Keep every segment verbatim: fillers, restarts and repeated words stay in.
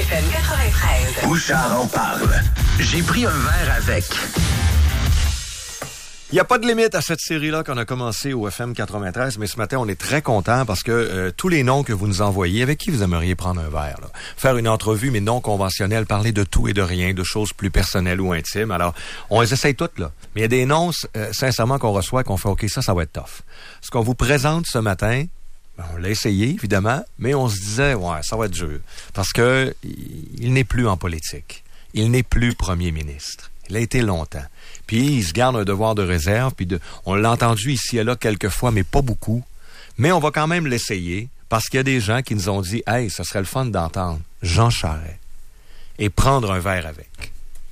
F M quatre-vingt-treize. Bouchard en parle. J'ai pris un verre avec. Il n'y a pas de limite à cette série-là qu'on a commencé au F M quatre-vingt-treize, mais ce matin, on est très contents parce que euh, tous les noms que vous nous envoyez, avec qui vous aimeriez prendre un verre, là? Faire une entrevue, mais non conventionnelle, parler de tout et de rien, de choses plus personnelles ou intimes. Alors, on les essaye toutes, là. Mais il y a des noms, euh, sincèrement, qu'on reçoit, qu'on fait, OK, ça, ça va être tough. Ce qu'on vous présente ce matin, ben, on l'a essayé, évidemment, mais on se disait, ouais, ça va être dur. Parce que il n'est plus en politique. Il n'est plus premier ministre. Il a été longtemps. Puis il se garde un devoir de réserve. Puis de, on l'a entendu ici et là quelques fois, mais pas beaucoup. Mais on va quand même l'essayer parce qu'il y a des gens qui nous ont dit « Hey, ce serait le fun d'entendre Jean Charest et prendre un verre avec.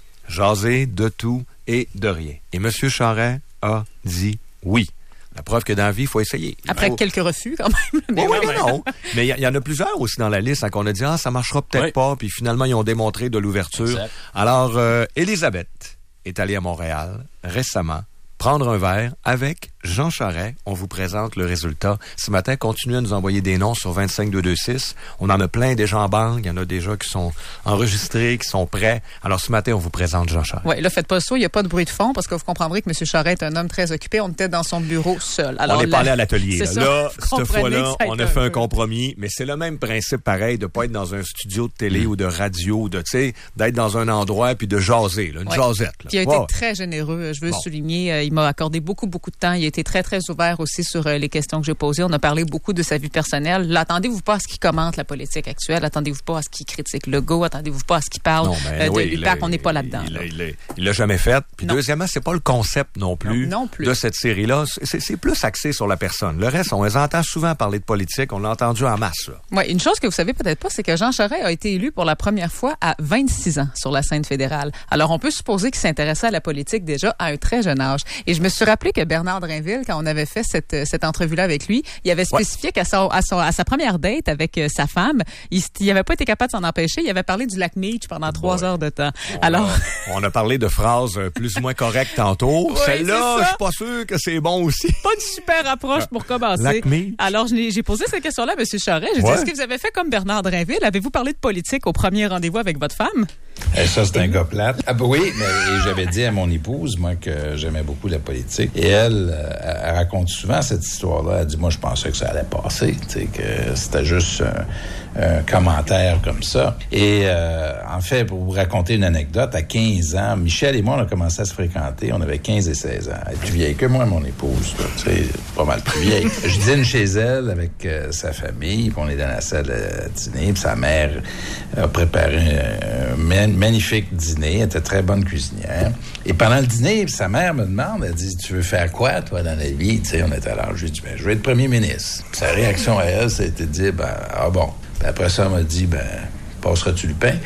Jaser de tout et de rien. » Et M. Charest a dit oui. La preuve que dans la vie, il faut essayer. Après faut... quelques refus, quand même. Mais oui, mais non. Mais il y, y en a plusieurs aussi dans la liste hein, qu'on a dit « Ah, ça marchera peut-être oui. pas. » Puis finalement, ils ont démontré de l'ouverture. Exact. Alors, euh, Élisabeth est allée à Montréal récemment prendre un verre avec Jean Charest. On vous présente le résultat. Ce matin, continuez à nous envoyer des noms sur vingt-cinq deux deux six. On en a plein déjà en banque. Il y en a déjà qui sont enregistrés, qui sont prêts. Alors ce matin, on vous présente Jean Charest. Oui, là, faites pas ça. Il n'y a pas de bruit de fond parce que vous comprendrez que M. Charest est un homme très occupé. On était dans son bureau seul. Alors, on n'est pas allé à l'atelier. Là, ça, là cette fois-là, on a fait un peu. compromis. Mais c'est le même principe pareil de pas être dans un studio de télé mmh. ou de radio, de, tu sais, d'être dans un endroit puis de jaser, là, une ouais. jasette. Là. Qui a été wow. très généreux. Je veux bon. souligner, euh, il m'a accordé beaucoup, beaucoup de temps. Il a été très, très ouvert aussi sur euh, les questions que j'ai posées. On a parlé beaucoup de sa vie personnelle. Là, attendez-vous pas à ce qu'il commente la politique actuelle. Attendez-vous pas à ce qu'il critique Legault. Attendez-vous pas à ce qu'il parle non, ben, euh, de oui, l'U P A C. On n'est pas là-dedans. Il, là. il, il, il l'a jamais fait. Puis non. deuxièmement, c'est pas le concept non plus, non, non plus. de cette série-là. C'est, c'est plus axé sur la personne. Le reste, on les entend souvent parler de politique. On l'a entendu en masse. Oui, une chose que vous savez peut-être pas, c'est que Jean Charest a été élu pour la première fois à vingt-six ans sur la scène fédérale. Alors, on peut supposer qu'il s'intéressait à la politique déjà à un très jeune âge. Et je me suis rappelé que Bernard Drinville, quand on avait fait cette, cette entrevue-là avec lui, il avait spécifié ouais. qu'à son, à, son, à sa première date avec euh, sa femme, il n'avait pas été capable de s'en empêcher. Il avait parlé du lac Meach pendant trois ouais. heures de temps. On Alors, a, on a parlé de phrases plus ou moins correctes tantôt. Oui, celle-là, je suis pas sûr que c'est bon aussi. Pas une super approche pour commencer. Lac Meach. Alors, j'ai, j'ai posé cette question-là à M. Charest. J'ai ouais. dit, est-ce que vous avez fait comme Bernard Drinville? Avez-vous parlé de politique au premier rendez-vous avec votre femme? Et ça, c'est un gars plate. Ah ben oui, mais et j'avais dit à mon épouse, moi, que j'aimais beaucoup la politique. Et elle, elle, elle raconte souvent cette histoire-là. Elle dit, moi, je pensais que ça allait passer, tu sais, que c'était juste un, un commentaire comme ça. Et euh, en fait, pour vous raconter une anecdote, à quinze ans, Michel et moi, on a commencé à se fréquenter. On avait quinze et seize ans. Elle est plus vieille que moi, mon épouse. Tu sais, pas mal plus vieille. Je dîne chez elle avec euh, sa famille, puis on est dans la salle à dîner, puis sa mère a préparé un, un magnifique dîner. Elle était très bonne cuisinière. Et pendant le dîner, sa mère me demande, elle dit, tu veux faire quoi, toi, dans la vie? Tu sais, on était là. Je lui ai dit, ben, je veux être premier ministre. Puis sa réaction à elle, c'était de dire, ben, ah bon. Puis après ça, elle m'a dit, ben, passeras-tu le pain?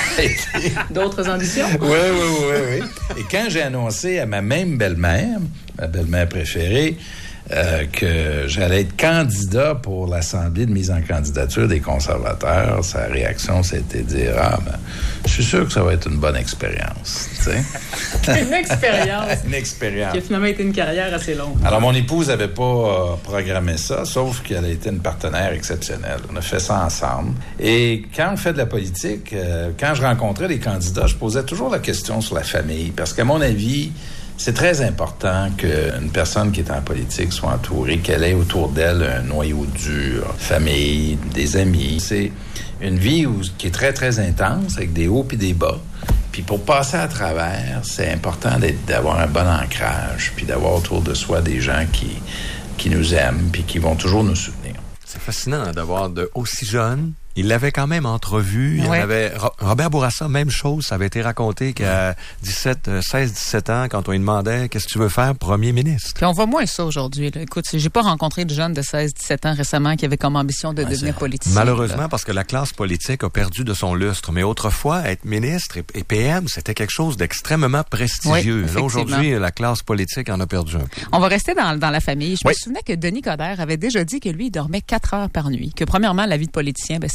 D'autres ambitions? Oui, oui, oui, oui. Et quand j'ai annoncé à ma même belle-mère, ma belle-mère préférée, Euh, que j'allais être candidat pour l'Assemblée de mise en candidature des conservateurs, sa réaction, c'était de dire « Ah, ben, je suis sûr que ça va être une bonne expérience. » Tu sais? Une expérience. Une expérience. Qui a finalement été une carrière assez longue. Alors, mon épouse n'avait pas euh, programmé ça, sauf qu'elle a été une partenaire exceptionnelle. On a fait ça ensemble. Et quand on fait de la politique, euh, quand je rencontrais les candidats, je posais toujours la question sur la famille, parce qu'à mon avis, c'est très important qu'une personne qui est en politique soit entourée, qu'elle ait autour d'elle un noyau dur, famille, des amis. C'est une vie où, qui est très, très intense, avec des hauts et des bas. Puis pour passer à travers, c'est important d'être, d'avoir un bon ancrage, puis d'avoir autour de soi des gens qui, qui nous aiment, puis qui vont toujours nous soutenir. C'est fascinant d'avoir de aussi jeunes. Il l'avait quand même entrevu. Il ouais. avait Robert Bourassa, même chose. Ça avait été raconté qu'à dix-sept, seize, dix-sept ans, quand on lui demandait qu'est-ce que tu veux faire, premier ministre. Puis on voit moins ça aujourd'hui. Là. Écoute, j'ai pas rencontré de jeunes de seize, dix-sept ans récemment qui avaient comme ambition de ouais, devenir politicien. Malheureusement, là. Parce que la classe politique a perdu de son lustre. Mais autrefois, être ministre et, et P M, c'était quelque chose d'extrêmement prestigieux. Oui, là, aujourd'hui, la classe politique en a perdu un peu. On va rester dans, dans la famille. Je oui. me souvenais que Denis Coderre avait déjà dit que lui, il dormait quatre heures par nuit. Que premièrement, la vie de politicien, ben, c'était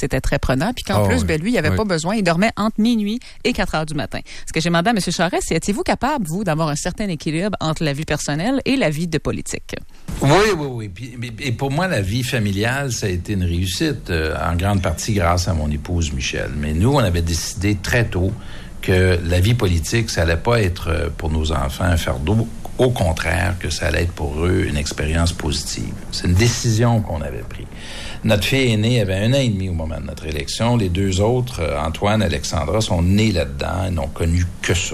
c'était très prenant, puis qu'en oh, plus, oui. ben lui, il avait oui. pas besoin, il dormait entre minuit et quatre heures du matin. Ce que j'ai demandé à M. Charest, c'est étiez-vous capable, vous, d'avoir un certain équilibre entre la vie personnelle et la vie de politique? Oui, oui, oui. Puis, et pour moi, la vie familiale, ça a été une réussite, euh, en grande partie grâce à mon épouse Michel. Mais nous, on avait décidé très tôt que la vie politique, ça allait pas être pour nos enfants un fardeau. Au contraire, que ça allait être pour eux une expérience positive. C'est une décision qu'on avait prise. Notre fille aînée avait un an et demi au moment de notre élection. Les deux autres, Antoine et Alexandra, sont nés là-dedans et n'ont connu que ça.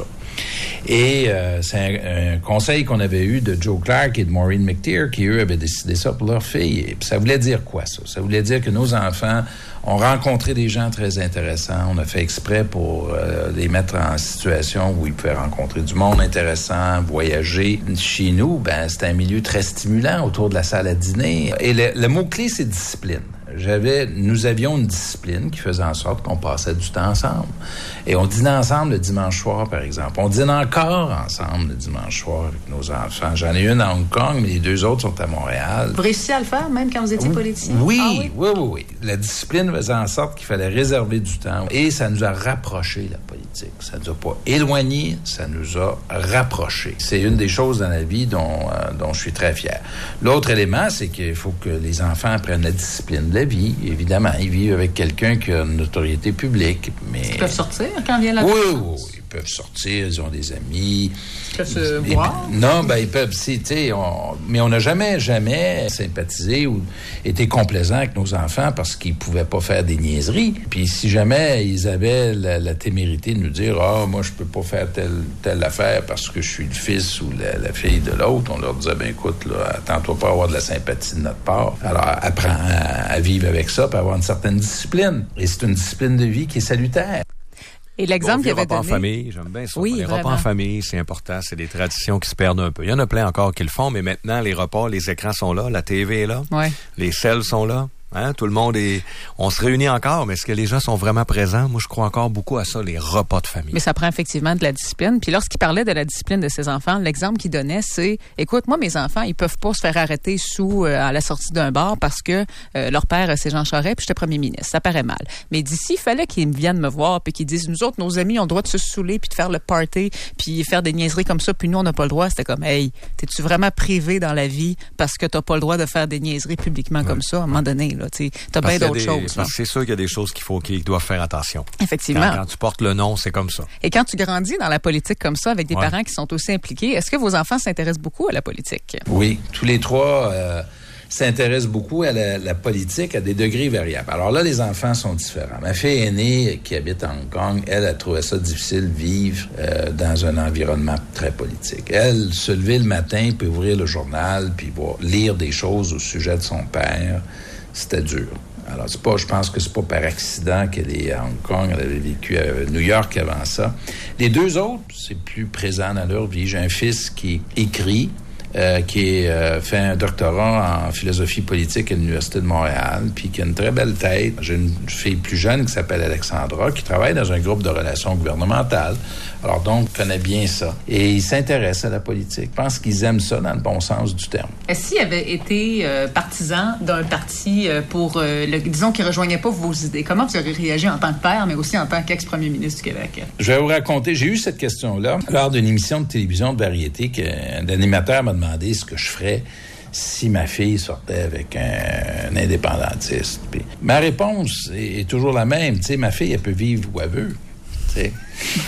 Et euh, c'est un, un conseil qu'on avait eu de Joe Clark et de Maureen McTeer qui, eux, avaient décidé ça pour leur fille. Et puis ça voulait dire quoi, ça? Ça voulait dire que nos enfants ont rencontré des gens très intéressants. On a fait exprès pour euh, les mettre en situation où ils pouvaient rencontrer du monde intéressant, voyager. Chez nous, ben c'était un milieu très stimulant autour de la salle à dîner. Et le, le mot-clé, c'est discipline. J'avais, nous avions une discipline qui faisait en sorte qu'on passait du temps ensemble. Et on dînait ensemble le dimanche soir, par exemple. On dîne encore ensemble le dimanche soir avec nos enfants. J'en ai une à Hong Kong, mais les deux autres sont à Montréal. Vous réussissez à le faire, même quand vous étiez politicien? Oui, ah, oui, oui, oui, oui. La discipline faisait en sorte qu'il fallait réserver du temps. Et ça nous a rapprochés, la politique. Ça nous a pas éloignés, ça nous a rapprochés. C'est une des choses dans la vie dont, euh, dont je suis très fier. L'autre élément, c'est qu'il faut que les enfants apprennent la discipline de la vie. Évidemment, ils vivent avec quelqu'un qui a une notoriété publique, mais... Ils peuvent sortir quand vient la Oui, oui, oui. Ils peuvent sortir, ils ont des amis. Ils peuvent se ils, voir? Ils, non, ben ils peuvent, si, tu sais, on, mais on n'a jamais, jamais sympathisé ou été complaisant avec nos enfants parce qu'ils pouvaient pas faire des niaiseries. Puis si jamais ils avaient la, la témérité de nous dire « Ah, oh, moi, je peux pas faire telle, telle affaire parce que je suis le fils ou la, la fille de l'autre », on leur disait « Ben écoute, là, attends-toi pas à avoir de la sympathie de notre part. Alors, apprends à, à vivre avec ça, puis à avoir une certaine discipline. » Et c'est une discipline de vie qui est salutaire. Et l'exemple bon, qu'il avait repas donné... en famille, j'aime bien ça. Oui, les vraiment. repas en famille, c'est important. C'est des traditions qui se perdent un peu. Il y en a plein encore qui le font, mais maintenant, les repas, les écrans sont là, la T V est là, ouais. les selles sont là. Hein? Tout le monde est... On se réunit encore, mais est-ce que les gens sont vraiment présents? Moi, je crois encore beaucoup à ça, les repas de famille. Mais ça prend effectivement de la discipline. Puis lorsqu'il parlait de la discipline de ses enfants, l'exemple qu'il donnait, c'est, écoute, moi, mes enfants, ils peuvent pas se faire arrêter sous euh, à la sortie d'un bar parce que euh, leur père, c'est Jean Charest, puis j'étais premier ministre. Ça paraît mal. Mais d'ici, il fallait qu'ils viennent me voir, puis qu'ils disent, nous autres, nos amis ont le droit de se saouler, puis de faire le party, puis faire des niaiseries comme ça, puis nous, on n'a pas le droit. C'était comme, hey, t'es-tu vraiment privé dans la vie parce que t'as pas le droit de faire des niaiseries publiquement ouais. comme ça, à un moment donné, là, tu sais, t'as bien d'autres des, choses. Parce que c'est sûr qu'il y a des choses qu'il faut, qu'ils doivent faire attention. Effectivement. Quand, quand tu portes le nom, c'est comme ça. Et quand tu grandis dans la politique comme ça, avec des ouais. parents qui sont aussi impliqués, est-ce que vos enfants s'intéressent beaucoup à la politique? Oui, tous les trois euh, s'intéressent beaucoup à la, la politique à des degrés variables. Alors là, les enfants sont différents. Ma fille aînée, qui habite à Hong Kong, elle a trouvé ça difficile de vivre euh, dans un environnement très politique. Elle, se lever le matin, puis ouvrir le journal, puis voir, lire des choses au sujet de son père, c'était dur. Alors, c'est pas, je pense que c'est pas par accident qu'elle est à Hong Kong. Elle avait vécu à New York avant ça. Les deux autres, c'est plus présent dans leur vie. J'ai un fils qui écrit, euh, qui est, euh, fait un doctorat en philosophie politique à l'Université de Montréal, puis qui a une très belle tête. J'ai une fille plus jeune qui s'appelle Alexandra, qui travaille dans un groupe de relations gouvernementales. Alors donc, connaît bien ça. Et ils s'intéressent à la politique. Je pense qu'ils aiment ça dans le bon sens du terme. Est-ce qu'il avait été euh, partisan d'un parti euh, pour, euh, le, disons, qui ne rejoignait pas vos idées? Comment vous auriez réagi en tant que père, mais aussi en tant qu'ex-premier ministre du Québec? Je vais vous raconter, j'ai eu cette question-là lors d'une émission de télévision de variété qu'un animateur m'a demandé ce que je ferais si ma fille sortait avec un, un indépendantiste. Puis, ma réponse est, est toujours la même. Tu sais, ma fille, elle peut vivre où elle veut. Tu sais.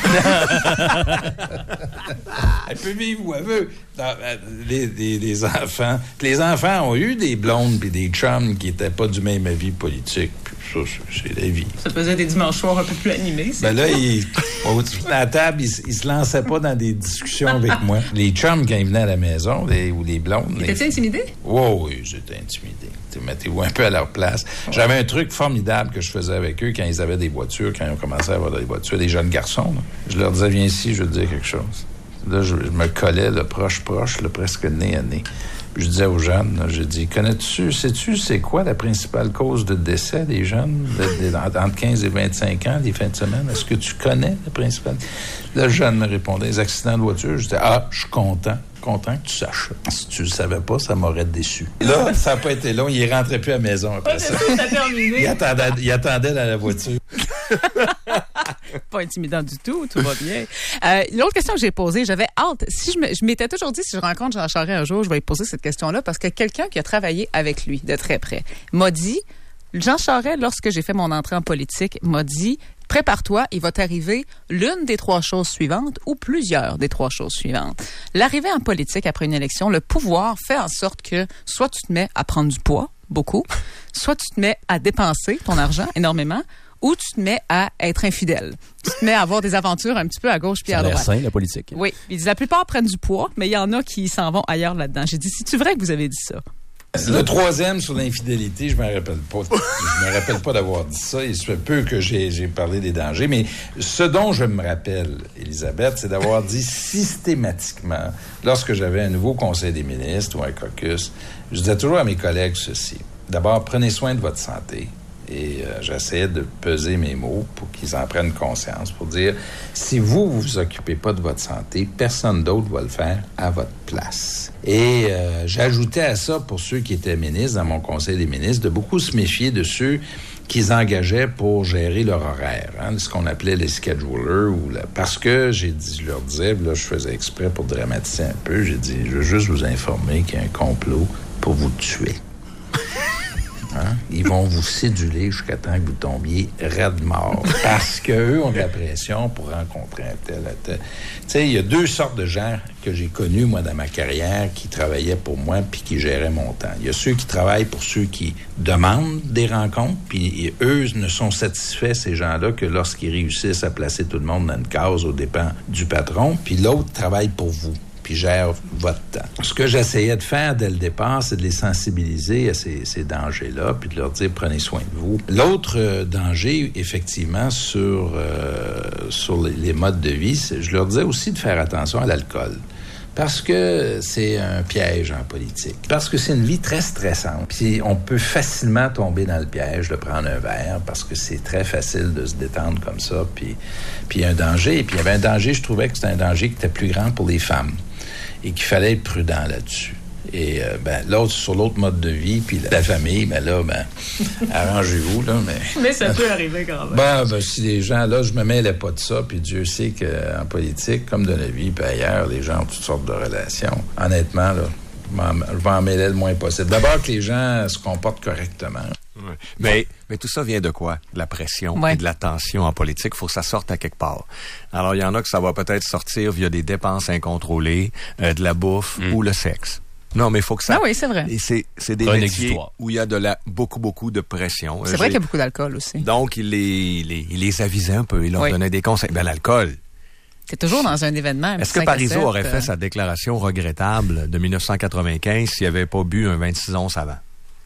Elle peut vivre où elle veut. Dans, les, les, les enfants. Les enfants ont eu des blondes puis des chums qui n'étaient pas du même avis politique. Puis ça, c'est, c'est la vie. Ça faisait des dimanches soirs un peu plus animés. Ben là, il, à la table, il, il se lançait pas dans des discussions avec moi. Les chums, quand ils venaient à la maison, les, ou les blondes... Étais-tu les... intimidé? Oh, oui, j'étais intimidé. Mettez-vous un peu à leur place. J'avais un truc formidable que je faisais avec eux quand ils avaient des voitures, quand ils ont commencé à avoir des voitures, des jeunes garçons. Là. Je leur disais, viens ici, je veux te dire quelque chose. Là, je, je me collais, le proche-proche, le presque nez à nez. Puis je disais aux jeunes, là, je dis, connais-tu, sais-tu, c'est quoi la principale cause de décès des jeunes de, de, entre quinze et vingt-cinq ans, les fins de semaine? Est-ce que tu connais la principale? Là, le jeune me répondait, les accidents de voiture. Je disais, ah, je suis content. Content que tu saches. Si tu le savais pas, ça m'aurait déçu. Là, ça n'a pas été long. Il rentrait plus à la maison après ouais, ça. ça, ça terminé. Il attendait, il attendait dans la voiture. Pas intimidant du tout, tout va bien. Euh, l'autre question que j'ai posée, j'avais hâte. Si je, me, je m'étais toujours dit, si je rencontre Jean Charest un jour, je vais lui poser cette question-là parce que quelqu'un qui a travaillé avec lui de très près m'a dit, Jean Charest, lorsque j'ai fait mon entrée en politique, m'a dit, prépare-toi, il va t'arriver l'une des trois choses suivantes ou plusieurs des trois choses suivantes. L'arrivée en politique après une élection, le pouvoir fait en sorte que soit tu te mets à prendre du poids, beaucoup, soit tu te mets à dépenser ton argent énormément, ou tu te mets à être infidèle. Tu te mets à avoir des aventures un petit peu à gauche puis à droite. C'est sain, la politique. Oui. Ils disent, la plupart prennent du poids, mais il y en a qui s'en vont ailleurs là-dedans. J'ai dit, c'est-tu vrai que vous avez dit ça? Le troisième sur l'infidélité, je me rappelle pas. Je me rappelle pas d'avoir dit ça. Il se fait peu que j'ai, j'ai parlé des dangers. Mais ce dont je me rappelle, Elisabeth, c'est d'avoir dit systématiquement, lorsque j'avais un nouveau conseil des ministres ou un caucus, je disais toujours à mes collègues ceci. D'abord, prenez soin de votre santé. Et euh, j'essayais de peser mes mots pour qu'ils en prennent conscience, pour dire, si vous, vous vous occupez pas de votre santé, personne d'autre va le faire à votre place. Et euh, j'ajoutais à ça, pour ceux qui étaient ministres, dans mon conseil des ministres, de beaucoup se méfier de ceux qu'ils engageaient pour gérer leur horaire, hein, ce qu'on appelait les schedulers. Ou la... Parce que, j'ai dit, je leur disais, là, je faisais exprès pour dramatiser un peu, j'ai dit, je veux juste vous informer qu'il y a un complot pour vous tuer. Hein? Ils vont vous céduler jusqu'à temps que vous tombiez raide mort. Parce qu'eux ont de la pression pour rencontrer un tel, un tel. Tu sais, il y a deux sortes de gens que j'ai connus, moi, dans ma carrière, qui travaillaient pour moi puis qui géraient mon temps. Il y a ceux qui travaillent pour ceux qui demandent des rencontres, puis eux ne sont satisfaits, ces gens-là, que lorsqu'ils réussissent à placer tout le monde dans une case aux dépens du patron, puis l'autre travaille pour vous. Puis gère votre temps. Ce que j'essayais de faire dès le départ, c'est de les sensibiliser à ces, ces dangers-là, puis de leur dire, prenez soin de vous. L'autre euh, danger, effectivement, sur, euh, sur les, les modes de vie, c'est, je leur disais aussi de faire attention à l'alcool. Parce que c'est un piège en politique. Parce que c'est une vie très stressante. Puis on peut facilement tomber dans le piège de prendre un verre parce que c'est très facile de se détendre comme ça. Puis puis il y a un danger. Et puis il y avait un danger, je trouvais que c'était un danger qui était plus grand pour les femmes et qu'il fallait être prudent là-dessus. Et euh, ben l'autre, sur l'autre mode de vie, puis la, la famille, ben là, ben arrangez-vous, là, mais... Mais ça peut arriver quand même. Ben, ben, si les gens, là, je me mêlais pas de ça, puis Dieu sait qu'en politique, comme dans la vie, puis ailleurs, les gens ont toutes sortes de relations. Honnêtement, là, je vais en mêler le moins possible. D'abord que les gens se comportent correctement. Ouais. Mais, mais tout ça vient de quoi? De la pression ouais. et de la tension en politique. Il faut que ça sorte à quelque part. Alors, il y en a que ça va peut-être sortir via des dépenses incontrôlées, euh, de la bouffe mm. ou le sexe. Non, mais il faut que ça... Ah oui, c'est vrai. Et c'est, c'est des un métiers exutoire. où il y a de la, beaucoup, beaucoup de pression. C'est euh, vrai qu'il y a beaucoup d'alcool aussi. Donc, il les, les, il les avisait un peu. Il leur oui. donnait des conseils. Ben, l'alcool... C'est toujours dans un événement. Un Est-ce que Parizeau aurait fait sa déclaration regrettable de dix-neuf cent quatre-vingt-quinze s'il n'avait pas bu un vingt-six onces avant?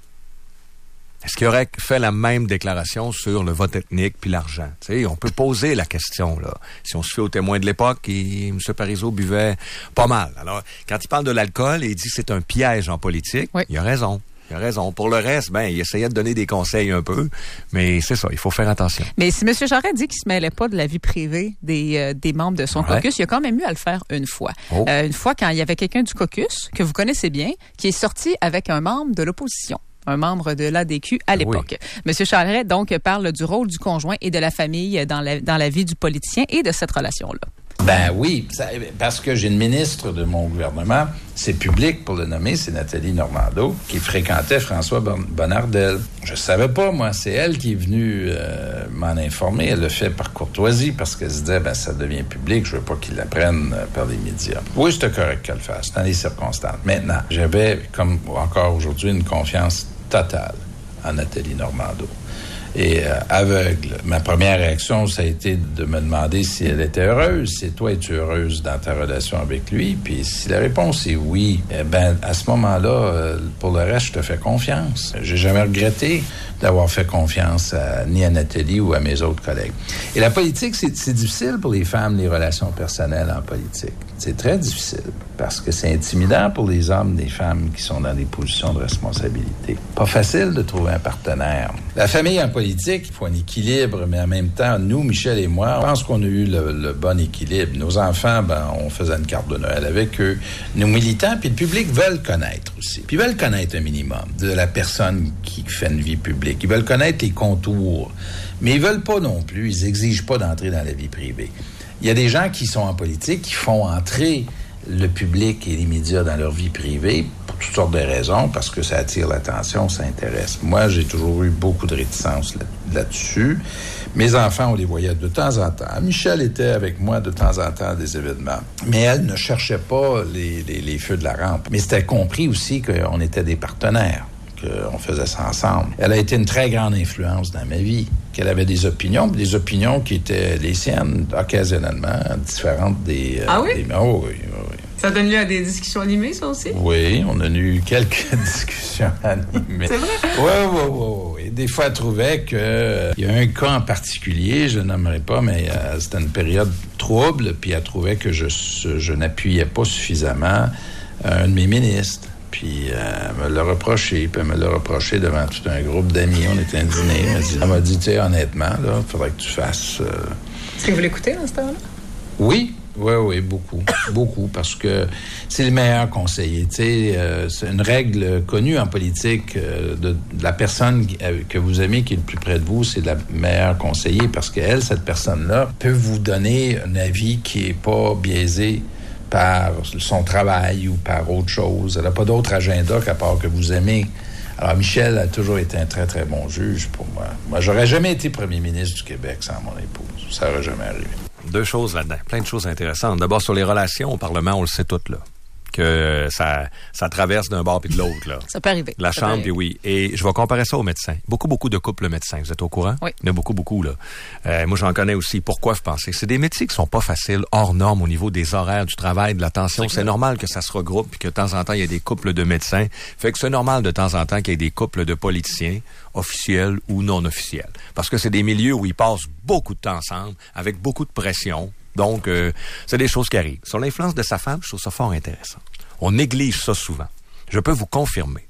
Est-ce qu'il aurait fait la même déclaration sur le vote ethnique puis l'argent? Tu sais, on peut poser la question, là. Si on se fait aux témoins de l'époque, il, M. Parizeau buvait pas mal. Alors, quand il parle de l'alcool et il dit que c'est un piège en politique, oui. il a raison. Il a raison. Pour le reste, ben, il essayait de donner des conseils un peu, mais c'est ça, il faut faire attention. Mais si M. Charest dit qu'il se mêlait pas de la vie privée des, euh, des membres de son ouais. caucus, il a quand même eu à le faire une fois. Oh. Euh, une fois quand il y avait quelqu'un du caucus, que vous connaissez bien, qui est sorti avec un membre de l'opposition. Un membre de l'A D Q à l'époque. Oui. Monsieur Charest, donc, parle du rôle du conjoint et de la famille dans la, dans la vie du politicien et de cette relation-là. Ben oui, ça, parce que j'ai une ministre de mon gouvernement, c'est public pour le nommer, c'est Nathalie Normando, qui fréquentait François Bonnardel. Je savais pas, moi, c'est elle qui est venue euh, m'en informer. Elle le fait par courtoisie, parce qu'elle se disait, ben ça devient public, je veux pas qu'il l'apprenne euh, par les médias. Oui, c'était correct qu'elle le fasse, dans les circonstances. Maintenant, j'avais, comme encore aujourd'hui, une confiance totale en Nathalie Normando. Et euh, aveugle. Ma première réaction, ça a été de me demander si elle était heureuse. Si toi, es-tu heureuse dans ta relation avec lui? Puis si la réponse est oui, eh ben à ce moment-là, euh, pour le reste, je te fais confiance. J'ai jamais regretté d'avoir fait confiance à, ni à Nathalie ou à mes autres collègues. Et la politique, c'est, c'est difficile pour les femmes, les relations personnelles en politique. C'est très difficile parce que c'est intimidant pour les hommes, les femmes qui sont dans des positions de responsabilité. Pas facile de trouver un partenaire. La famille en politique, politique, il faut un équilibre, mais en même temps, nous, Michel et moi, on pense qu'on a eu le, le bon équilibre. Nos enfants, ben, on faisait une carte de Noël avec eux. Nos militants, puis le public veulent connaître aussi. Puis ils veulent connaître un minimum de la personne qui fait une vie publique. Ils veulent connaître les contours, mais ils veulent pas non plus, ils exigent pas d'entrer dans la vie privée. Il y a des gens qui sont en politique, qui font entrer le public et les médias dans leur vie privée pour toutes sortes de raisons, parce que ça attire l'attention, ça intéresse. Moi, j'ai toujours eu beaucoup de réticence là- là-dessus. Mes enfants, on les voyait de temps en temps. Michel était avec moi de temps en temps à des événements. Mais elle ne cherchait pas les, les, les feux de la rampe. Mais c'était compris aussi qu'on était des partenaires, qu'on faisait ça ensemble. Elle a été une très grande influence dans ma vie, qu'elle avait des opinions, des opinions qui étaient les siennes, occasionnellement différentes des... Euh, ah oui? Des, oh oui, oh oui. Ça donne lieu à des discussions animées, ça aussi? Oui, on a eu quelques discussions animées. C'est vrai? Oui, oui, oui, oui. Des fois, elle trouvait que euh, il y a un cas en particulier, je nommerai pas, mais euh, c'était une période trouble, puis elle trouvait que je, je n'appuyais pas suffisamment euh, un de mes ministres. Puis euh, elle me l'a reproché, puis elle me l'a reproché devant tout un groupe d'amis. On était à un dîner. Elle m'a dit, elle m'a dit, tu sais, honnêtement, là, il faudrait que tu fasses... Euh... Est-ce que vous l'écoutez dans ce temps-là? Oui. Oui, oui, beaucoup. beaucoup, parce que c'est le meilleur conseiller. Tu sais, euh, c'est une règle connue en politique euh, de, de la personne que vous aimez qui est le plus près de vous, c'est la meilleure conseiller, parce qu'elle, cette personne-là, peut vous donner un avis qui est pas biaisé par son travail ou par autre chose. Elle n'a pas d'autre agenda qu'à part que vous aimez. Alors, Michel a toujours été un très, très bon juge pour moi. Moi, j'aurais jamais été premier ministre du Québec sans mon épouse. Ça n'aurait jamais arrivé. Deux choses là-dedans, plein de choses intéressantes. D'abord, sur les relations au Parlement, on le sait toutes, là, que ça, ça traverse d'un bord puis de l'autre, là. Ça peut arriver. La ça chambre, puis oui. Et je vais comparer ça aux médecins. Beaucoup, beaucoup de couples médecins. Vous êtes au courant? Oui. Il y en a beaucoup, beaucoup, là. Euh, moi, j'en connais aussi. Pourquoi vous pensez? C'est des métiers qui sont pas faciles, hors normes au niveau des horaires du travail, de l'attention. C'est, c'est normal que ça se regroupe puis que de temps en temps, il y a des couples de médecins. Fait que c'est normal de temps en temps qu'il y ait des couples de politiciens, officiels ou non officiels. Parce que c'est des milieux où ils passent beaucoup de temps ensemble, avec beaucoup de pression. Donc, euh, c'est des choses qui arrivent. Sur l'influence de sa femme, je trouve ça fort intéressant. On néglige ça souvent. Je peux vous confirmer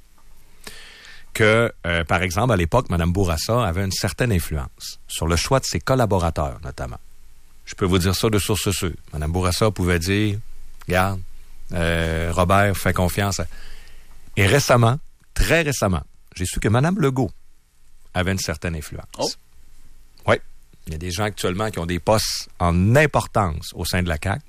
que, euh, par exemple, à l'époque, Mme Bourassa avait une certaine influence sur le choix de ses collaborateurs, notamment. Je peux vous dire ça de source sûre. Mme Bourassa pouvait dire, regarde, euh, Robert, fais confiance. À... Et récemment, très récemment, j'ai su que Mme Legault avait une certaine influence. Oh. Oui. Il y a des gens actuellement qui ont des postes en importance au sein de la C A Q.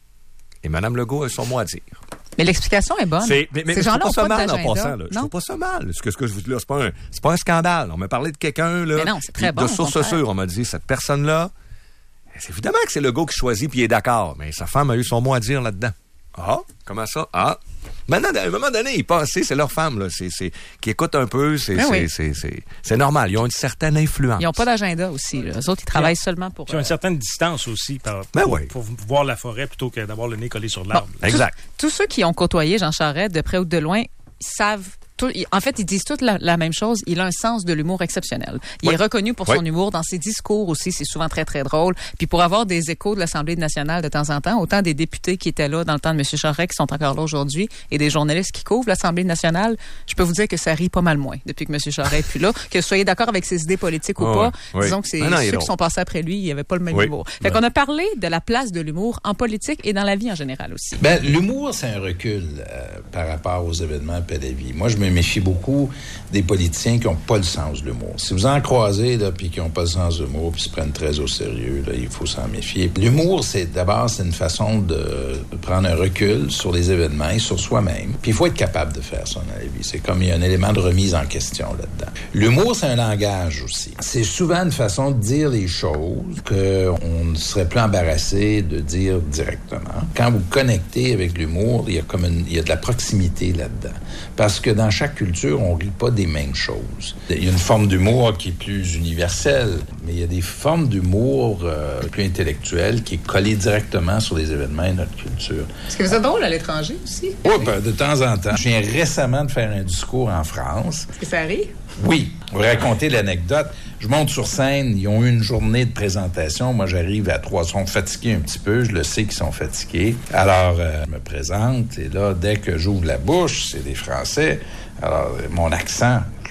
Et Mme Legault a son mot à dire. Mais l'explication est bonne. C'est, mais, mais Ces je gens-là trouve pas ont ça pas mal en d'agenda. passant. Là. Je Non? trouve pas ça mal. Ce que, ce que je vous dis là, c'est pas un, c'est pas un scandale. On m'a parlé de quelqu'un, là. Mais non, c'est très puis bon, de au source contraire. sûre, on m'a dit, cette personne-là, c'est évidemment que c'est Legault qui choisit puis il est d'accord. Mais sa femme a eu son mot à dire là-dedans. Ah, comment ça? Ah. Maintenant, à un moment donné, ils passent, c'est leur femme, là, c'est, c'est, qui écoute un peu, c'est, Ben c'est, oui. c'est, c'est, c'est normal. Ils ont une certaine influence. Ils n'ont pas d'agenda aussi. Là. Eux autres, ils travaillent seulement pour... Puis ils ont une euh, certaine distance aussi par, Ben pour, oui. pour voir la forêt plutôt que d'avoir le nez collé sur l'arbre. Bon. Exact. Tous ceux qui ont côtoyé Jean Charest de près ou de loin, ils savent... Tout, ils- en fait, ils disent toute la, la même chose. Il a un sens de l'humour exceptionnel. Il Oui. est reconnu pour Oui. son humour. Dans ses discours aussi, c'est souvent très, très drôle. Puis pour avoir des échos de l'Assemblée nationale de temps en temps, autant des députés qui étaient là dans le temps de M. Charest qui sont encore là aujourd'hui et des journalistes qui couvrent l'Assemblée nationale, je peux vous dire que ça rit pas mal moins depuis que M. Charest est plus là. Que vous soyez d'accord avec ses idées politiques ou Oh, pas, oui. disons que c'est Ah non, il est ceux qui drôle. sont passés après lui, il n'y avait pas le même Oui. humour. Fait Ouais. qu'on a parlé de la place de l'humour en politique et dans la vie en général aussi. Ben, l'humour, c'est un recul euh, par rapport aux événements de la vie. Moi, je me méfie beaucoup des politiciens qui n'ont pas le sens de l'humour. Si vous en croisez, là, puis qui n'ont pas le sens de l'humour, puis se prennent très au sérieux, là, il faut s'en méfier. L'humour, c'est d'abord, c'est une façon de prendre un recul sur les événements et sur soi-même. Puis il faut être capable de faire ça dans la vie. C'est comme il y a un élément de remise en question là-dedans. L'humour, c'est un langage aussi. C'est souvent une façon de dire les choses qu'on ne serait plus embarrassé de dire directement. Quand vous connectez avec l'humour, il y a comme une, il y a de la proximité là-dedans. Parce que dans chaque culture, on rit pas des mêmes choses. Il y a une forme d'humour qui est plus universelle, mais il y a des formes d'humour euh, plus intellectuelles qui est collée directement sur les événements de notre culture. Est-ce que vous êtes drôle à l'étranger aussi? Oui, ben, de temps en temps. Je viens récemment de faire un discours en France. Est-ce que ça arrive? Oui, on va raconter l'anecdote. Je monte sur scène, ils ont eu une journée de présentation. Moi, j'arrive à trois, ils sont fatigués un petit peu, je le sais qu'ils sont fatigués. Alors, euh, je me présente, et là, dès que j'ouvre la bouche, c'est des Français. Alors, mon accent, je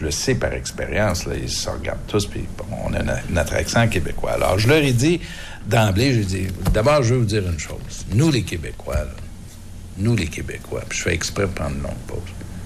je le sais par expérience, là, ils se regardent tous, puis bon, on a notre accent québécois. Alors, je leur ai dit, d'emblée, j'ai dit, d'abord, je veux vous dire une chose. Nous, les Québécois, là, nous, les Québécois, puis je fais exprès de prendre une longue pause,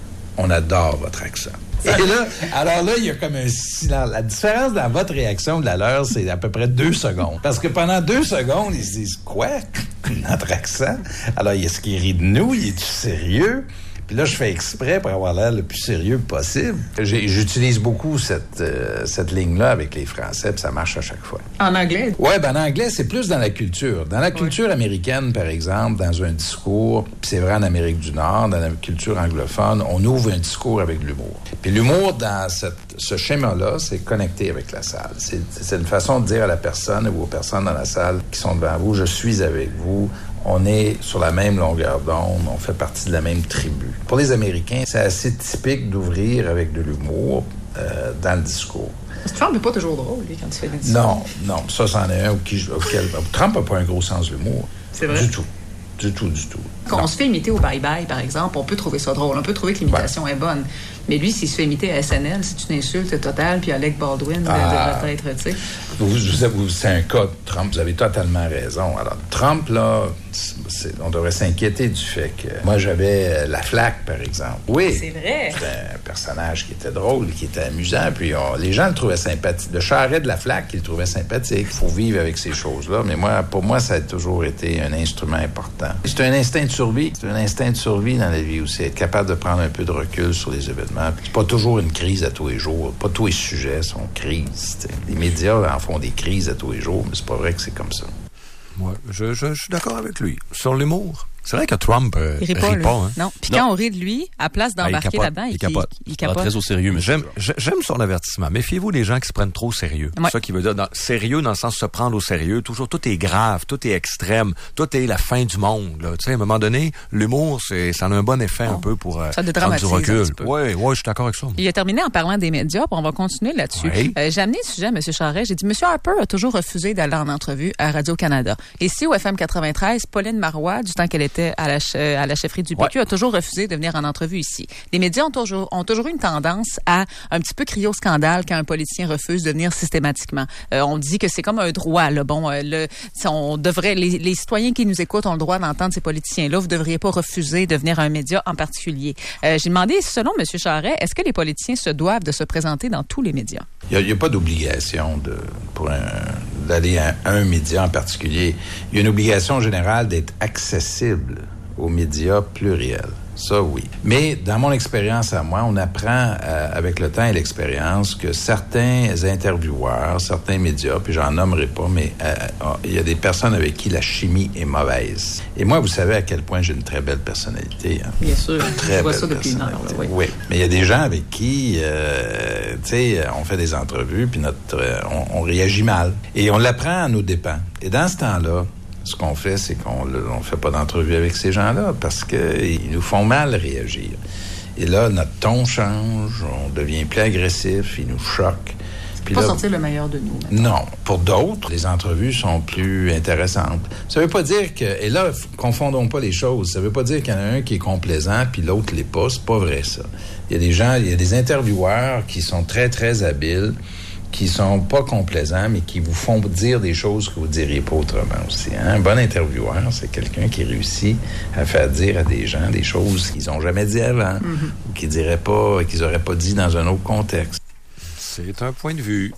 on adore votre accent. Et là, alors là, il y a comme un silence. La différence dans votre réaction de la leur, c'est à peu près deux secondes. Parce que pendant deux secondes, ils se disent, quoi? Notre accent? Alors, est-ce qu'il rit de nous? Il est-tu sérieux? Puis là, je fais exprès pour avoir l'air le plus sérieux possible. J'ai, j'utilise beaucoup cette, euh, cette ligne-là avec les Français, puis ça marche à chaque fois. En anglais? Oui, ben en anglais, c'est plus dans la culture. Dans la culture oui. américaine, par exemple, dans un discours, puis c'est vrai en Amérique du Nord, dans la culture anglophone, on ouvre un discours avec l'humour. Puis l'humour, dans cette, ce schéma-là, c'est connecter avec la salle. C'est, c'est une façon de dire à la personne ou aux personnes dans la salle qui sont devant vous, « Je suis avec vous ». On est sur la même longueur d'onde, on fait partie de la même tribu. Pour les Américains, c'est assez typique d'ouvrir avec de l'humour euh, dans le discours. Trump n'est pas toujours drôle, lui, quand il fait des discours. Non, non, ça, c'en est un auquel... auquel Trump n'a pas un gros sens de l'humour. C'est vrai? Du tout. Du tout, du tout. Quand non. on se fait imiter au bye-bye, par exemple, on peut trouver ça drôle, on peut trouver que l'imitation ouais. est bonne. Mais lui, s'il se fait imiter à S N L, c'est une insulte totale, puis Alec Baldwin ah, devrait être, tu sais. Vous, vous, vous, c'est un cas de Trump, vous avez totalement raison. Alors, Trump, là, c'est, on devrait s'inquiéter du fait que... Moi, j'avais La Flaque, par exemple. Oui. C'est vrai. C'était un personnage qui était drôle, qui était amusant, puis on, les gens le trouvaient sympathique. Le charret de La Flaque, ils le trouvaient sympathique. Il faut vivre avec ces choses-là, mais moi, pour moi, ça a toujours été un instrument important. C'est un instinct de survie. C'est un instinct de survie dans la vie aussi, être capable de prendre un peu de recul sur les événements. C'est pas toujours une crise à tous les jours. Pas tous les sujets sont crises. T'sais. Les médias en font des crises à tous les jours, mais c'est pas vrai que c'est comme ça. Ouais, je, je, je suis d'accord avec lui. Sur l'humour. C'est vrai que Trump euh, il rit pas, rit pas hein? Non. Puis quand on rit de lui, à place d'embarquer ah, il là-dedans, il, il, capote. il, il capote. Très au sérieux, mais j'aime, j'aime son avertissement. Méfiez-vous des gens qui se prennent trop au sérieux. Ouais. C'est ça qui veut dire dans, sérieux dans le sens de se prendre au sérieux. Toujours, tout est grave, tout est extrême, tout est la fin du monde. Là. Tu sais, à un moment donné, l'humour, c'est, ça a un bon effet oh. un peu pour euh, ça prendre du recul. Oui, ouais, je suis d'accord avec ça. Il a terminé en parlant des médias, puis on va continuer là-dessus. Ouais. Euh, j'ai amené le sujet à M. Charest. J'ai dit, M. Harper a toujours refusé d'aller en entrevue à Radio-Canada. Ici, au F M quatre-vingt-treize, Pauline Marois, du temps qu'elle était à la, ch- à la chefferie du P Q, ouais. a toujours refusé de venir en entrevue ici. Les médias ont toujours, ont toujours une tendance à un petit peu crier au scandale quand un politicien refuse de venir systématiquement. Euh, on dit que c'est comme un droit. Là. Bon, euh, le, on devrait, les, les citoyens qui nous écoutent ont le droit d'entendre ces politiciens-là. Vous ne devriez pas refuser de venir à un média en particulier. Euh, j'ai demandé, selon M. Charest, est-ce que les politiciens se doivent de se présenter dans tous les médias? Il n'y a, a pas d'obligation de, pour un, d'aller à un média en particulier. Il y a une obligation générale d'être accessible aux médias pluriels. Ça, oui. Mais dans mon expérience à moi, on apprend euh, avec le temps et l'expérience que certains intervieweurs, certains médias, puis j'en nommerai pas, mais euh, il y a des personnes avec qui la chimie est mauvaise. Et moi, vous savez à quel point j'ai une très belle personnalité. Hein? Bien sûr. Très je vois belle ça depuis une heure. Là, oui. oui. Mais il y a des gens avec qui, euh, tu sais, on fait des entrevues, puis notre, euh, on, on réagit mal. Et on l'apprend à nos dépens. Et dans ce temps-là, ce qu'on fait, c'est qu'on ne fait pas d'entrevue avec ces gens-là parce qu'ils nous font mal réagir. Et là, notre ton change, on devient plus agressif, ils nous choquent. Puis pas là, sortir le meilleur de nous. Maintenant. Non. Pour d'autres, les entrevues sont plus intéressantes. Ça veut pas dire que... Et là, confondons pas les choses. Ça veut pas dire qu'il y en a un qui est complaisant puis l'autre l'est pas. C'est pas vrai, ça. Il y a des gens, il y a des intervieweurs qui sont très, très habiles, qui sont pas complaisants, mais qui vous font dire des choses que vous ne diriez pas autrement aussi. Hein? Un bon intervieweur, c'est quelqu'un qui réussit à faire dire à des gens des choses qu'ils n'ont jamais dit avant, mm-hmm. ou qu'ils diraient pas, qu'ils n'auraient pas dit dans un autre contexte. C'est un point de vue.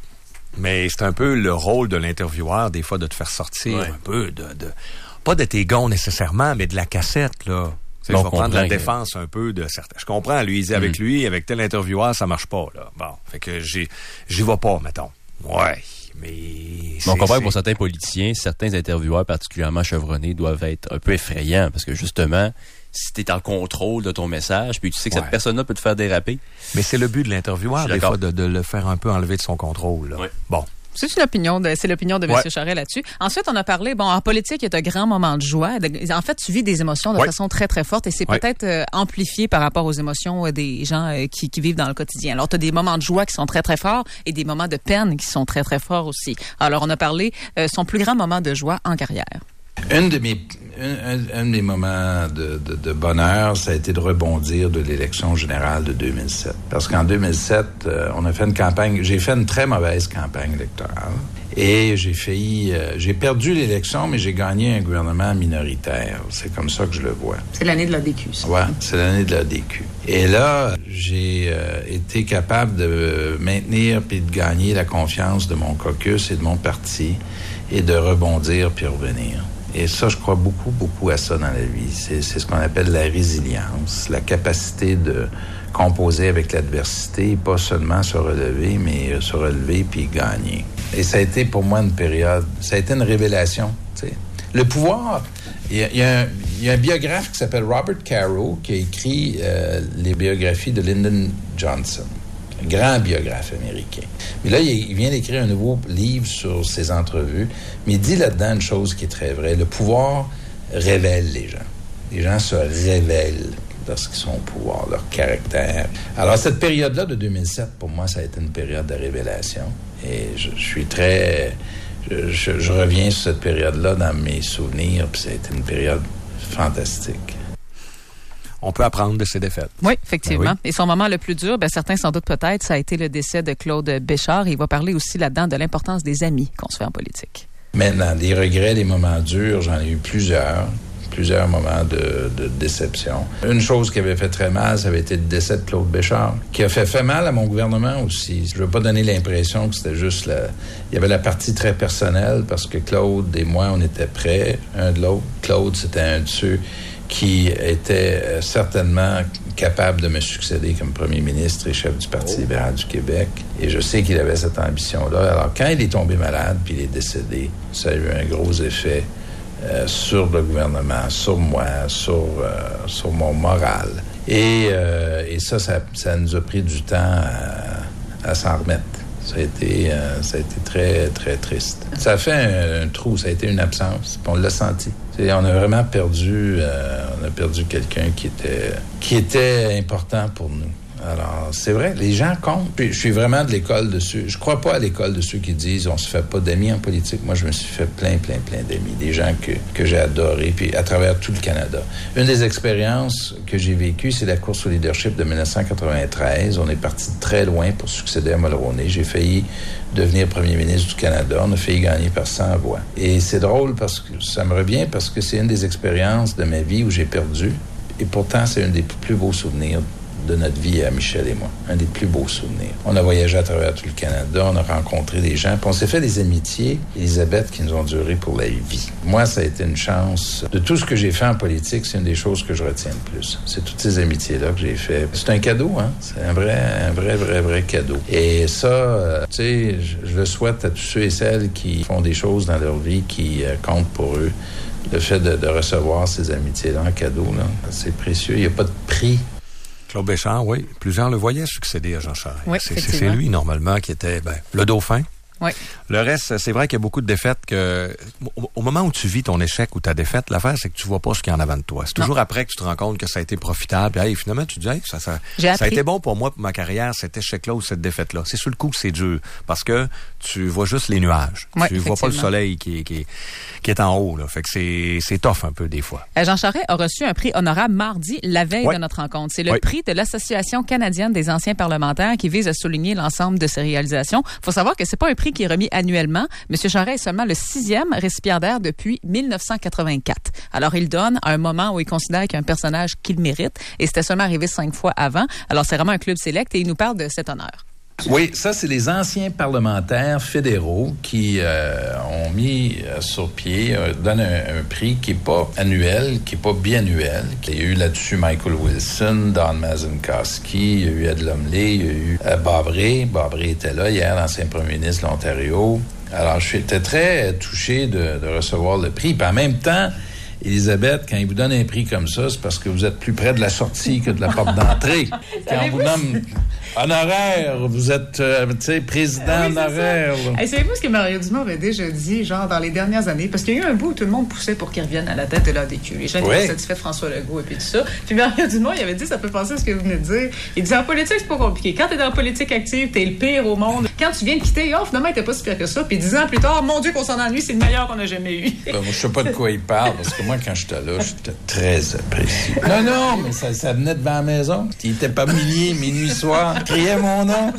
Mais c'est un peu le rôle de l'intervieweur, des fois, de te faire sortir ouais. un peu de, de... Pas de tes gonds nécessairement, mais de la cassette, là. Tu sais, je vais prendre la défense un peu de certains. Je comprends, lui, il dit avec mm. lui, avec tel intervieweur, ça marche pas, là. Bon. Fait que j'y, j'y vais pas, mettons. Ouais. Mais. C'est, on comprend que pour certains politiciens, certains intervieweurs particulièrement chevronnés doivent être un peu effrayants parce que justement, si t'es en contrôle de ton message, puis tu sais que ouais. cette personne-là peut te faire déraper. Mais c'est le but de l'intervieweur, des fois, de, de le faire un peu enlever de son contrôle, là. Ouais. Bon. C'est une opinion de, c'est l'opinion de M. Ouais. Charest là-dessus. Ensuite, on a parlé, bon, en politique, il y a de grands moments de joie. De, en fait, tu vis des émotions de ouais. façon très, très forte et c'est ouais. peut-être euh, amplifié par rapport aux émotions euh, des gens euh, qui, qui vivent dans le quotidien. Alors, tu as des moments de joie qui sont très, très forts et des moments de peine qui sont très, très forts aussi. Alors, on a parlé euh, son plus grand moment de joie en carrière. Une de mes... Un, un, un de mes moments de, de, de bonheur, ça a été de rebondir de l'élection générale de deux mille sept. Parce qu'en deux mille sept, euh, on a fait une campagne... J'ai fait une très mauvaise campagne électorale. Et j'ai failli... Euh, j'ai perdu l'élection, mais j'ai gagné un gouvernement minoritaire. C'est comme ça que je le vois. C'est l'année de l'A D Q, ça. Ouais, c'est l'année de l'A D Q. Et là, j'ai euh, été capable de maintenir puis de gagner la confiance de mon caucus et de mon parti et de rebondir puis revenir. Et ça, je crois beaucoup, beaucoup à ça dans la vie. C'est, c'est ce qu'on appelle la résilience, la capacité de composer avec l'adversité, pas seulement se relever, mais se relever puis gagner. Et ça a été pour moi une période, ça a été une révélation, tu sais. Le pouvoir, il y a, il y a, un, il y a un biographe qui s'appelle Robert Caro qui a écrit euh, les biographies de Lyndon Johnson. Grand biographe américain. Mais là, il vient d'écrire un nouveau livre sur ses entrevues, mais il dit là-dedans une chose qui est très vraie. Le pouvoir révèle les gens. Les gens se révèlent lorsqu'ils sont au pouvoir, leur caractère. Alors, cette période-là de deux mille sept, pour moi, ça a été une période de révélation. Et je, je suis très... Je, je, je reviens sur cette période-là dans mes souvenirs, puis ça a été une période fantastique. On peut apprendre de ses défaites. Oui, effectivement. Ben oui. Et son moment le plus dur, ben, certains sans doute peut-être, ça a été le décès de Claude Béchard. Il va parler aussi là-dedans de l'importance des amis qu'on se fait en politique. Maintenant, des regrets, des moments durs, j'en ai eu plusieurs. Plusieurs moments de, de déception. Une chose qui avait fait très mal, ça avait été le décès de Claude Béchard, qui a fait, fait mal à mon gouvernement aussi. Je veux pas donner l'impression que c'était juste la... Il y avait la partie très personnelle, parce que Claude et moi, on était près, un de l'autre. Claude, c'était un de ceux qui était certainement capable de me succéder comme premier ministre et chef du Parti libéral du Québec. Et je sais qu'il avait cette ambition-là. Alors, quand il est tombé malade, puis il est décédé, ça a eu un gros effet euh, sur le gouvernement, sur moi, sur, euh, sur mon moral. Et, euh, et ça, ça, ça nous a pris du temps à, à s'en remettre. Ça a été, euh, ça a été très, très triste. Ça a fait un, un trou, ça a été une absence. On l'a senti. T'sais, on a vraiment perdu, euh, on a perdu quelqu'un qui était, qui était important pour nous. Alors, c'est vrai, les gens comptent. Puis, je suis vraiment de l'école de ceux... Je crois pas à l'école de ceux qui disent on se fait pas d'amis en politique. Moi, je me suis fait plein, plein, plein d'amis. Des gens que, que j'ai adorés, puis à travers tout le Canada. Une des expériences que j'ai vécues, c'est la course au leadership de dix-neuf cent quatre-vingt-treize. On est parti de très loin pour succéder à Mulroney. J'ai failli devenir premier ministre du Canada. On a failli gagner par cent voix. Et c'est drôle parce que ça me revient parce que c'est une des expériences de ma vie où j'ai perdu. Et pourtant, c'est un des plus beaux souvenirs de notre vie à Michel et moi. Un des plus beaux souvenirs. On a voyagé à travers tout le Canada, on a rencontré des gens, puis on s'est fait des amitiés, Elisabeth, qui nous ont duré pour la vie. Moi, ça a été une chance. De tout ce que j'ai fait en politique, c'est une des choses que je retiens le plus. C'est toutes ces amitiés-là que j'ai fait. C'est un cadeau, hein? C'est un vrai, un vrai, vrai, vrai cadeau. Et ça, euh, tu sais, je, je le souhaite à tous ceux et celles qui font des choses dans leur vie qui euh, comptent pour eux. Le fait de, de recevoir ces amitiés-là en cadeau, là, c'est précieux. Il n'y a pas de prix. Claude Béchard, oui. Plusieurs le voyaient succéder à Jean Charest. Oui, c'est, c'est lui, normalement, qui était ben, le dauphin. Oui. Le reste, c'est vrai qu'il y a beaucoup de défaites que... Au, au moment où tu vis ton échec ou ta défaite, l'affaire, c'est que tu vois pas ce qu'il y a en avant de toi. C'est toujours non. après que tu te rends compte que ça a été profitable. Et hey, finalement, tu te dis, hey, ça, ça, ça a été bon pour moi, pour ma carrière, cet échec-là ou cette défaite-là. C'est sur le coup que c'est dur. Parce que tu vois juste les nuages. Oui, tu vois pas le soleil qui, qui, qui est en haut. Là. Fait que c'est, c'est tough un peu des fois. Jean Charest a reçu un prix honorable mardi, la veille oui. de notre rencontre. C'est le oui. prix de l'Association canadienne des anciens parlementaires qui vise à souligner l'ensemble de ses réalisations. Il faut savoir que c'est pas un prix qui est remis annuellement. Monsieur Charest est seulement le sixième récipiendaire depuis dix-neuf cent quatre-vingt-quatre. Alors, il donne à un moment où il considère qu'il y a un personnage qu'il mérite et c'était seulement arrivé cinq fois avant. Alors, c'est vraiment un club sélect et il nous parle de cet honneur. Oui, ça, c'est les anciens parlementaires fédéraux qui euh, ont mis euh, sur pied, euh, donnent un, un prix qui n'est pas annuel, qui n'est pas biannuel. Il y a eu là-dessus Michael Wilson, Don Mazankowski, il y a eu Ed Lumley, il y a eu euh, Bob-Rae. Bob-Rae était là hier, l'ancien premier ministre de l'Ontario. Alors, j'étais très touché de, de recevoir le prix. Puis en même temps, Elisabeth, quand il vous donne un prix comme ça, c'est parce que vous êtes plus près de la sortie que de la porte d'entrée. Quand on vous nomme honoraire, vous êtes, euh, tu sais, président oui, honoraire. Hey, savez-vous ce que Mario Dumont avait déjà dit, genre, dans les dernières années? Parce qu'il y a eu un bout où tout le monde poussait pour qu'il revienne à la tête de l'A D Q. Les gens étaient oui. satisfaits de François Legault et puis tout ça. Puis Mario Dumont, il avait dit, ça peut penser à ce que vous venez de dire. Il dit, en politique, c'est pas compliqué. Quand t'es dans la politique active, t'es le pire au monde. Quand tu viens de quitter, oh, finalement, il était pas si pire que ça. Puis dix ans plus tard, mon Dieu, qu'on s'en ennuie, c'est le meilleur qu'on a jamais eu. Ben, moi, je sais pas de quoi il parle, parce que moi, quand j'étais là, j'étais très apprécié. Non, non, mais ça, ça venait devant la maison. Il était pas millier, minuit, soir, il criait mon nom.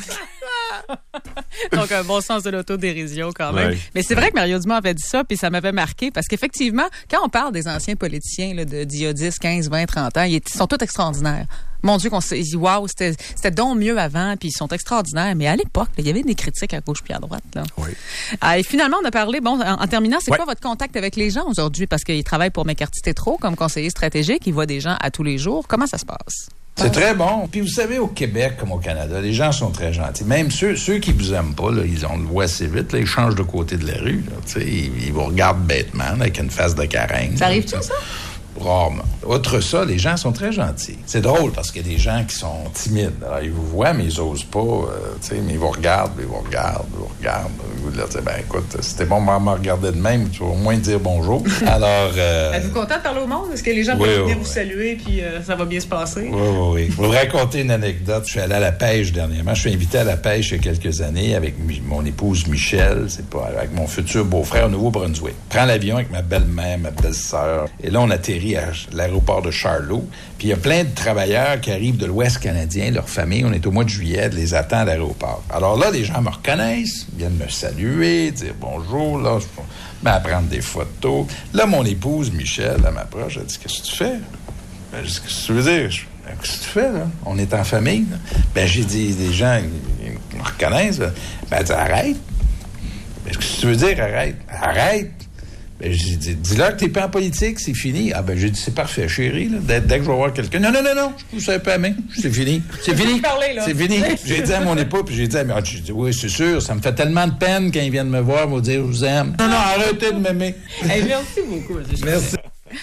Donc, un bon sens de l'autodérision quand même. Ouais. Mais c'est vrai que Mario Dumont avait dit ça, puis ça m'avait marqué, parce qu'effectivement, quand on parle des anciens politiciens là, de d'il y a dix, quinze, vingt, trente ans, ils sont tous extraordinaires. Mon Dieu, qu'on s'est dit, waouh, c'était, c'était donc mieux avant, puis ils sont extraordinaires. Mais à l'époque, là, il y avait des critiques à gauche puis à droite. Là. Oui. Ah, et finalement, on a parlé, bon, en, en terminant, c'est ouais. quoi votre contact avec les gens aujourd'hui? Parce qu'ils travaillent pour McCarthy-Tétrault comme conseiller stratégique, ils voient des gens à tous les jours. Comment ça se passe? C'est très bon. Puis vous savez, au Québec comme au Canada, les gens sont très gentils. Même ceux, ceux qui vous aiment pas, là, ils ont le voit assez vite, là, ils changent de côté de la rue. Là, ils, ils vous regardent bêtement là, avec une face de carène. Ça arrive-tu, ça? Rarement. Outre ça, les gens sont très gentils. C'est drôle parce qu'il y a des gens qui sont timides. Alors, ils vous voient, mais ils osent pas. Euh, mais ils vous regardent, ils vous regardent, ils vous regardent. Vous leur dites, ben écoute, c'était bon de me regarder de même, tu vas au moins dire bonjour. Alors... Euh... Êtes-vous content de parler au monde? Est-ce que les gens oui, peuvent venir oui, vous oui. saluer puis euh, ça va bien se passer? Oui, oui, oui. Je vais vous raconter une anecdote. Je suis allé à la pêche dernièrement. Je suis invité à la pêche il y a quelques années avec mi- mon épouse Michel, c'est pas avec mon futur beau-frère au Nouveau-Brunswick. Je prends l'avion avec ma belle-mère, ma belle-sœur. Et là, on atterrit à l'aéroport de Charlot. Puis il y a plein de travailleurs qui arrivent de l'Ouest canadien, leur famille. On est au mois de juillet, de les attendre à l'aéroport. Alors là, les gens me reconnaissent, viennent me saluer, dire bonjour. Là, je me prendre des photos. Là, mon épouse Michel, elle m'approche, elle dit, qu'est-ce que tu fais? Ben, je dis, qu'est-ce que tu veux dire? Je, ben, qu'est-ce que tu fais, là? On est en famille, là. Ben, j'ai dit, les gens, ils, ils me reconnaissent. Ben, elle dit, arrête. Ben, qu'est-ce que tu veux dire, arrête? Arrête! Ben, j'ai dit, dis-leur que t'es pas en politique, c'est fini. Ah, ben, j'ai dit, c'est parfait, chérie, là. Dès, dès que je vais voir quelqu'un. Non, non, non, non, je pousse un peu à main. C'est fini. C'est fini. Parler, là. C'est fini. J'ai dit à mon époux, puis j'ai dit, à, j'ai dit, oui, c'est sûr, ça me fait tellement de peine quand ils viennent me voir, me dire, je vous aime. Non, non, arrêtez de m'aimer. Hey, merci beaucoup. Merci.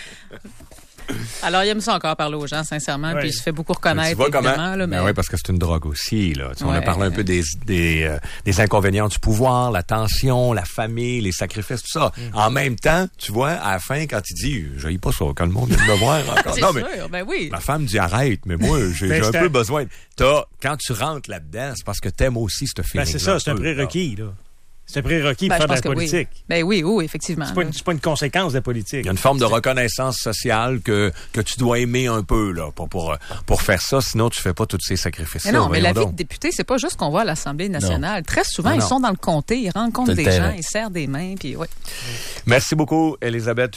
Alors, il aime ça encore parler aux gens, sincèrement, Ouais. puis il se fait beaucoup Tu reconnaître, vois comment? évidemment. Là, mais... Ben oui, parce que c'est une drogue aussi. Là. Tu sais, on a Ouais. parlé un peu des, des, euh, des inconvénients du pouvoir, la tension, la famille, les sacrifices, tout ça. Mm. En même temps, tu vois, à la fin, quand il dit « J'aille pas ça, quand le monde vient de me voir encore. » C'est Non, sûr, mais ben oui. ma femme dit « Arrête, mais moi, j'ai, Ben, j'ai un c'est peu un- besoin. » T'as, quand tu rentres là-dedans, c'est parce que t'aimes aussi ce feeling. Ben, c'est ça, c'est un prérequis, là. C'est un prérequis Ben, pour je faire de pense la que politique. oui. Ben oui, oui, effectivement. C'est pas, une, c'est pas une conséquence de la politique. Il y a une forme de reconnaissance sociale que, que tu dois aimer un peu là, pour, pour, pour faire ça, sinon tu fais pas tous ces sacrifices-là. Mais non, mais la voyons vie donc. de député, c'est pas juste qu'on voit à l'Assemblée nationale. Très souvent, Non, ils non. sont dans le comté, ils rencontrent C'est le des terrain. gens, ils serrent des mains, puis ouais. Merci beaucoup, Elisabeth